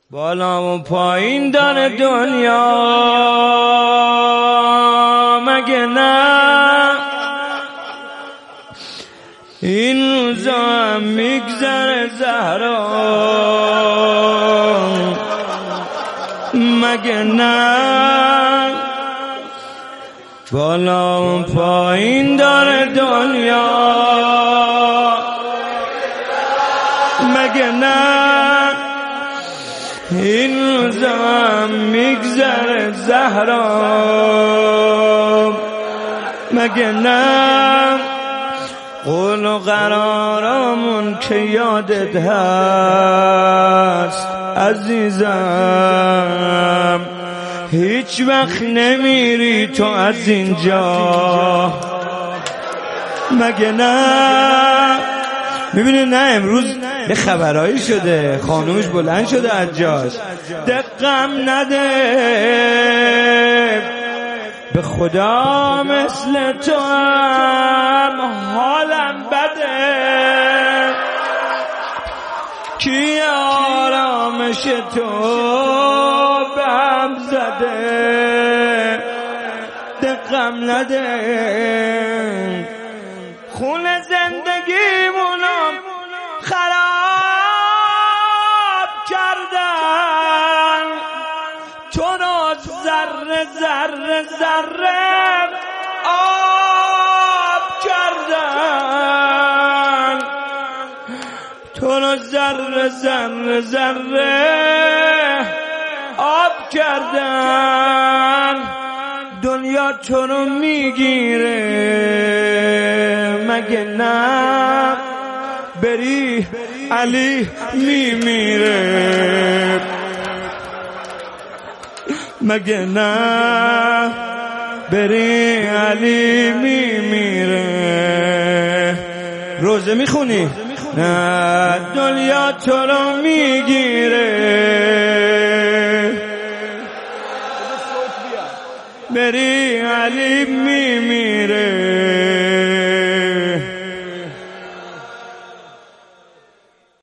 بالا و پایین داره دنیا مگه نه؟ این روزا هم میگذره زهرا مگه نه؟ بالا و پایین داره دنیا مگه نه؟ این روزا هم میگذره زهرا مگه نه؟ قول و قرارمون که یادت هست عزیزم، هیچ وقت نمیری تو از اینجا مگه نه؟ میبینی نه امروز یه خبرایی شده، خانومش بلند شده از جاش، دقم نده به خدا مثل تو هم حالم بده، کی آرامش تو به هم زده، دقم نده خون زندگیمونو خراب کردن، تو رو ذره ذره ذره آب کردن، تو رو ذره ذره ذره آب کردن، دنیا تو رو میگیره مگه نه؟ بری علی میمیره مگه نه؟ بری علی میمیره. روزه میخونی؟ نه دنیا تو رو میگیره، بری علی میمیره